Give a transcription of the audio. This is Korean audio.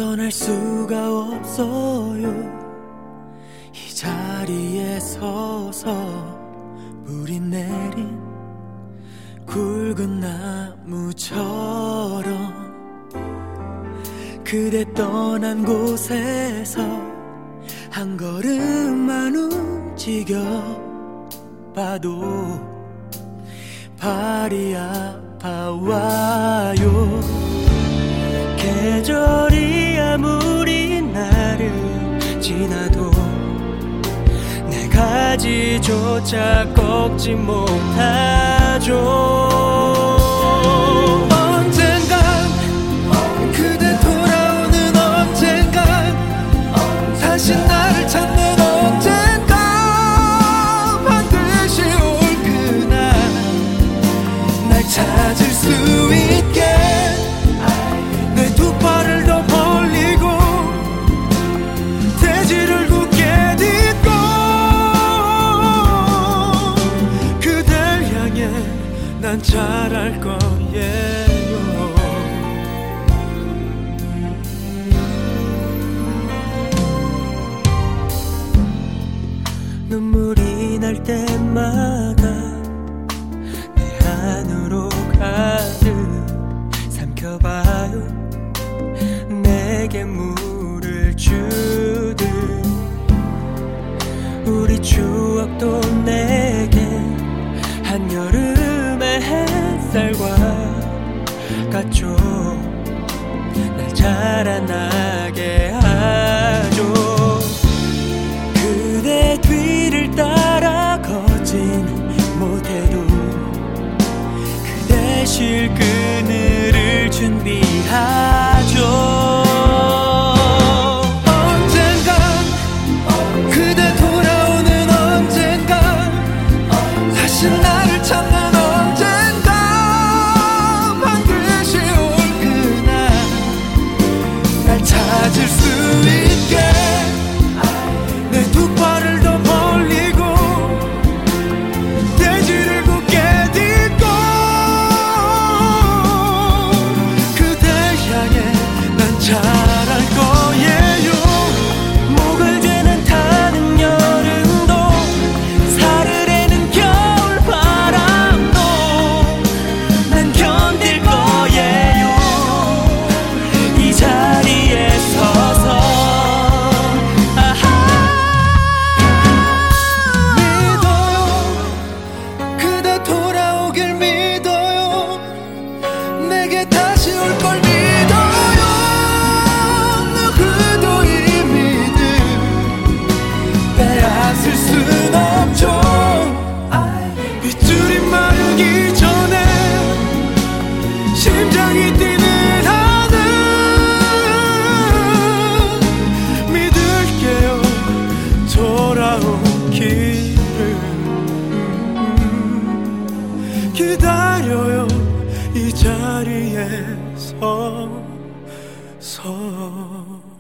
떠날 수가 없어요. 이 자리에 서서 물이 내린 굵은 나무처럼 그대 떠난 곳에서 한 걸음만 움직여 봐도 발이 아파와요. 계절이 아무리 나를 지나도 내 가지조차 꺾지 못하죠. 그대 돌아오는 언젠가 다시 나를 찾는 언젠가 반드시 올 그날 날 찾을 수 있게 내 두 팔을 더 벌리고 대지를 굳게 딛고 그댈 향해 난 잘할 거예요. 눈물이 날 때마다 내 안으로 가득 삼켜봐요. 내게 물을 주듯 우리 추억도 내게 한여름의 햇살과 같죠. 날 자라나게 하죠. 그대 뒤를 따라 걷진 못해도 그대 쉴 그늘을 준비하죠. 언젠가 그대 돌아오는 언젠가 다시 나를 찾는 언젠가 반드시 올 그날 날 찾을 수 있게 내 두 팔을 더 벌리고 대지를 굳게 딛고 그댈 향해 난 잘할 거예요. 목을 죄는 타는 여름도 사르르는 겨울 바람도 난 견딜 거예요. 이 자리에 서서 돌아오길 믿어요. 내게 다시 올 걸 믿어요. 누구도 이 믿음 빼앗을 순 없죠. 빗줄이 마르기 전에 심장이 뛰는 한은 믿을게요. 돌아오기를 기다려요. 이 자리에 서서